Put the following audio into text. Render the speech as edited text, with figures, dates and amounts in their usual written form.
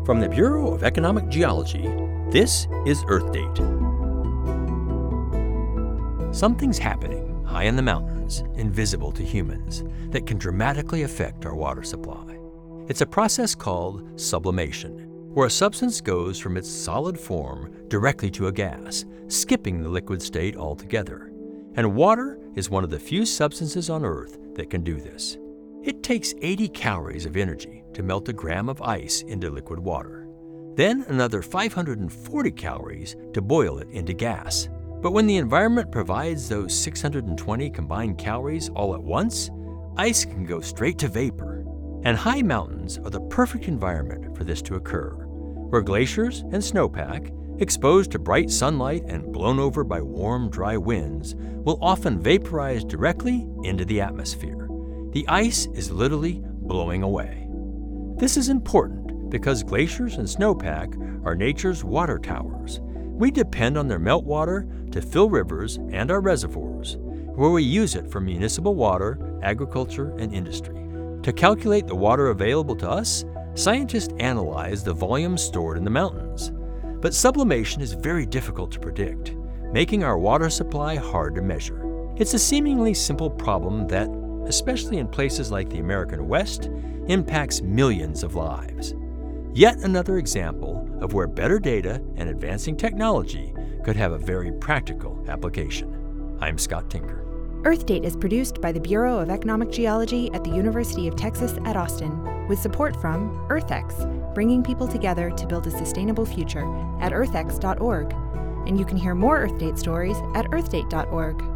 From the Bureau of Economic Geology, this is Earth Date. Something's happening high in the mountains, invisible to humans, that can dramatically affect our water supply. It's a process called sublimation, where a substance goes from its solid form directly to a gas, skipping the liquid state altogether. And water is one of the few substances on Earth that can do this. It takes 80 calories of energy to melt a gram of ice into liquid water. Then another 540 calories to boil it into gas. But when the environment provides those 620 combined calories all at once, ice can go straight to vapor. And high mountains are the perfect environment for this to occur, where glaciers and snowpack, exposed to bright sunlight and blown over by warm, dry winds, will often vaporize directly into the atmosphere. The ice is literally blowing away. This is important because glaciers and snowpack are nature's water towers. We depend on their meltwater to fill rivers and our reservoirs, where we use it for municipal water, agriculture, and industry. To calculate the water available to us, scientists analyze the volume stored in the mountains. But sublimation is very difficult to predict, making our water supply hard to measure. It's a seemingly simple problem that, especially in places like the American West, impacts millions of lives. Yet another example of where better data and advancing technology could have a very practical application. I'm Scott Tinker. Earth Date is produced by the Bureau of Economic Geology at the University of Texas at Austin, with support from EarthX, bringing people together to build a sustainable future at earthx.org. And you can hear more Earth Date stories at earthdate.org.